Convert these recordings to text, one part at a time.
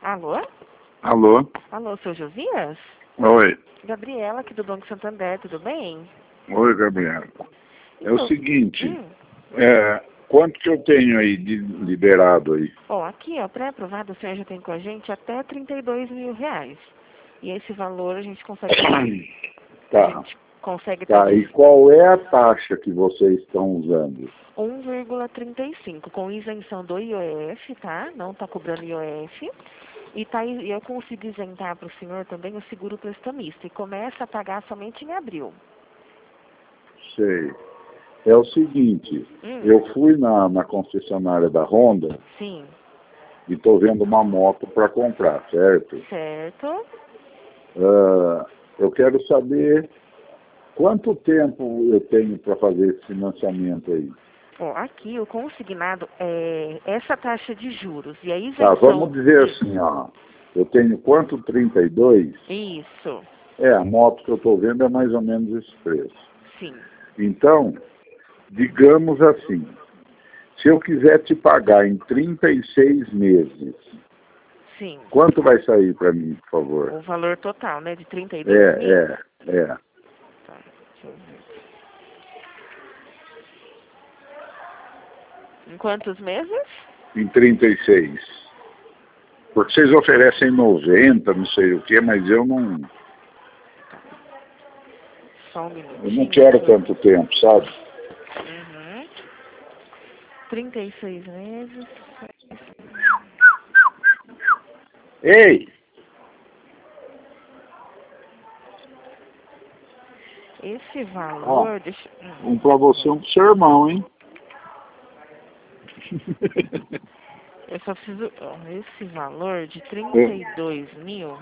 Alô? Alô? Alô, seu Josias? Oi. Gabriela, aqui do Banco Santander, tudo bem? Oi, Gabriela. É o Então, seguinte, quanto que eu tenho aí de liberado aí? Ó, aqui, ó, pré-aprovado, o senhor já tem com a gente até 32 mil reais. E esse valor a gente consegue... Tá. A gente consegue Tá, e qual é a taxa que vocês estão usando? 1,35, com isenção do IOF, tá? Não tá cobrando IOF. E eu consigo isentar para o senhor também o seguro prestamista. E começa a pagar somente em abril. Sei. É o seguinte, eu fui na concessionária da Honda. Sim. E estou vendo uma moto para comprar, certo? Certo. Eu quero saber quanto tempo eu tenho para fazer esse financiamento aí. Ó, aqui o consignado é essa taxa de juros e a Tá, isenção... vamos dizer assim, ó. Eu tenho quanto? 32? Isso. A moto que eu estou vendo é mais ou menos esse preço. Sim. Então, digamos assim, se eu quiser te pagar em 36 meses, Sim. quanto vai sair para mim, por favor? O valor total, né, de 32 mil? É. Tá, deixa eu ver. Em quantos meses? Em 36. Porque vocês oferecem 90, não sei o quê, mas eu não... Só um minutinho. Eu não quero tanto tempo, sabe? 36 meses. Ei! Esse valor... Ó, deixa... um pra você, um pro seu irmão, hein? Eu só preciso... Ó, esse valor de 32 mil...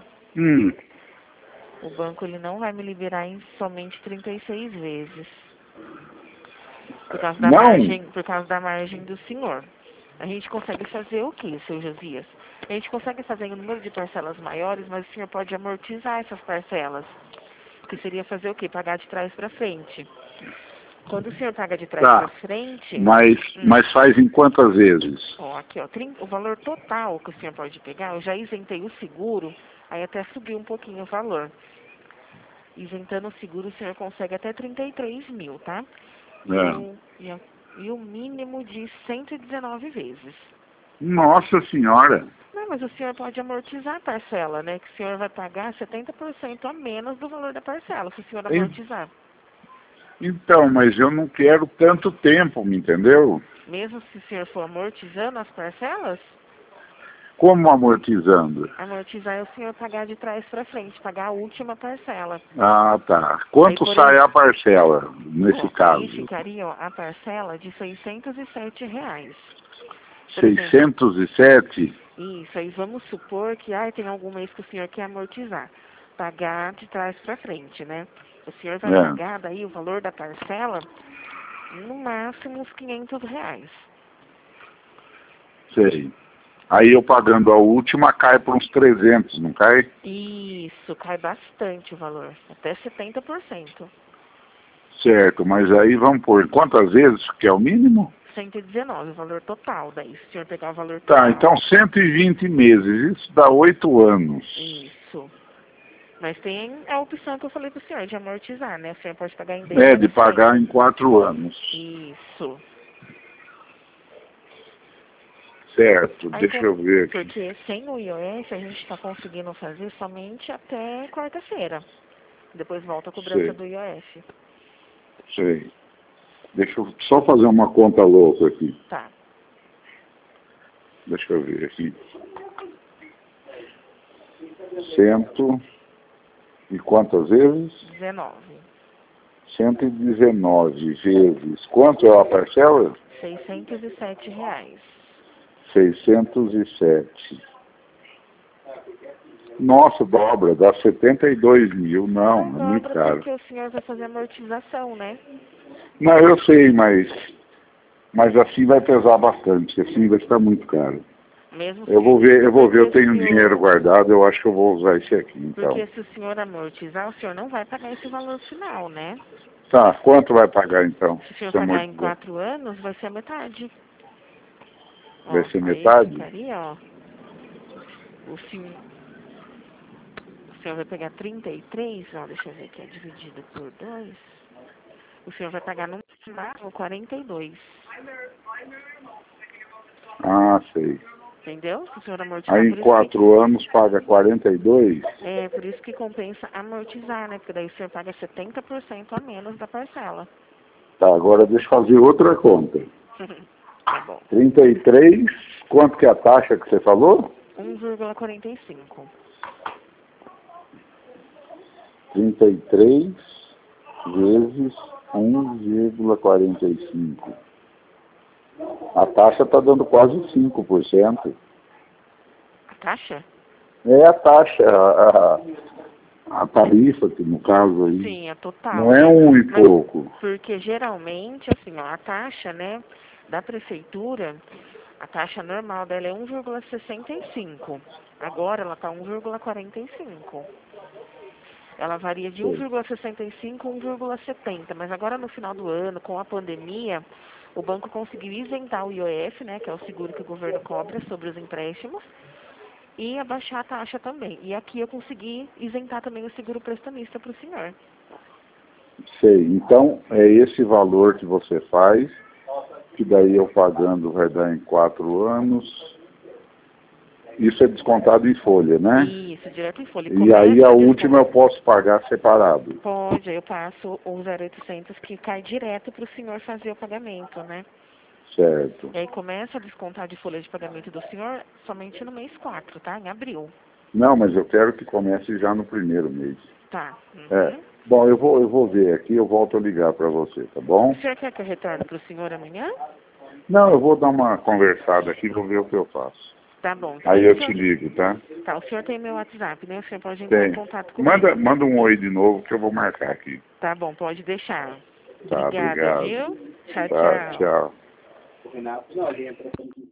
O banco ele não vai me liberar em somente 36 vezes. Por causa da margem do senhor. A gente consegue fazer o quê, seu Josias? A gente consegue fazer em um número de parcelas maiores, mas o senhor pode amortizar essas parcelas. Que seria fazer o quê? Pagar de trás para frente. Quando o senhor paga de trás para frente... Mas faz em quantas vezes? Ó, aqui, ó, o valor total que o senhor pode pegar, eu já isentei o seguro, aí até subiu um pouquinho o valor. Isentando o seguro, o senhor consegue até 33 mil, tá? E o mínimo de 119 vezes. Nossa Senhora! Não, mas o senhor pode amortizar a parcela, né? Que o senhor vai pagar 70% a menos do valor da parcela, se o senhor amortizar. Então, mas eu não quero tanto tempo, me entendeu? Mesmo se o senhor for amortizando as parcelas? Como amortizando? Amortizar é o senhor pagar de trás para frente, pagar a última parcela. Ah, tá. Quanto sai a parcela, nesse caso? Aí ficaria, ó, a parcela de R$607. 607? Isso, aí vamos supor que tem algum mês que o senhor quer amortizar. Pagar de trás para frente, né? O senhor vai pagar daí o valor da parcela, no máximo uns R$500. Sei. Aí eu pagando a última cai por uns 300, não cai? Isso, cai bastante o valor, até 70%. Certo, mas aí vamos por quantas vezes, que é o mínimo? 119, o valor total, daí se o senhor pegar o valor total. Tá, então 120 meses, isso dá 8 anos. Isso. Mas tem a opção que eu falei pro senhor, de amortizar, né? O senhor pode pagar em 10 de pagar em 4 anos. Isso. Certo, deixa eu ver aqui. Porque sem o IOF a gente está conseguindo fazer somente até quarta-feira. Depois volta a cobrança do IOF. Sei. Deixa eu só fazer uma conta louca aqui. Tá. Deixa eu ver aqui. 100 e quantas vezes? 19. 119 vezes. Quanto é a parcela? R$607. 607. Nossa, dobra, dá 72 mil. Não, é muito caro. Porque o senhor vai fazer amortização, né? Não, eu sei, mas assim vai pesar bastante, assim vai ficar muito caro. Eu vou ver, eu tenho dinheiro guardado, eu acho que eu vou usar esse aqui, então. Porque se o senhor amortizar, o senhor não vai pagar esse valor final, né? Tá, quanto vai pagar então? Se o senhor pagar em 4 anos, vai ser a metade. Vai ser metade? Ficaria, ó. O senhor vai pegar 33, ó, deixa eu ver aqui, é dividido por 2. O senhor vai pagar no máximo 42. Ah, sei. Entendeu? Se o senhor amortizar... Aí em 4 anos paga 42? É, por isso que compensa amortizar, né? Porque daí o senhor paga 70% a menos da parcela. Tá, agora deixa eu fazer outra conta. Tá bom. 33, quanto que é a taxa que você falou? 1,45. 33 vezes 1,45. A taxa está dando quase 5%. A taxa? É a taxa, a tarifa, que no caso aí. Sim, a total. Não é e pouco. Porque geralmente, assim, ó, a taxa, né, da prefeitura, a taxa normal dela é 1,65. Agora ela está 1,45. Ela varia de 1,65 a 1,70, mas agora no final do ano, com a pandemia, o banco conseguiu isentar o IOF, né, que é o seguro que o governo cobra sobre os empréstimos, e abaixar a taxa também. E aqui eu consegui isentar também o seguro prestamista para o senhor. Sei, então é esse valor que você faz, que daí eu pagando vai dar em 4 anos. Isso é descontado em folha, né? Isso, direto em folha. E aí a última eu posso pagar separado? Pode, aí eu passo o 0,800 que cai direto para o senhor fazer o pagamento, né? Certo. E aí começa a descontar de folha de pagamento do senhor somente no mês 4, tá? Em abril. Não, mas eu quero que comece já no primeiro mês. Tá. É. Bom, eu vou ver aqui, eu volto a ligar para você, tá bom? O senhor quer que eu retorne para o senhor amanhã? Não, eu vou dar uma conversada aqui, vou ver o que eu faço. Tá bom. Aí eu te ligo, tá? Tá, o senhor tem meu WhatsApp, né? O senhor pode entrar em contato comigo. Manda um oi de novo que eu vou marcar aqui. Tá bom, pode deixar. Tá, Obrigada, obrigado. viu? Tchau, Tá, tchau.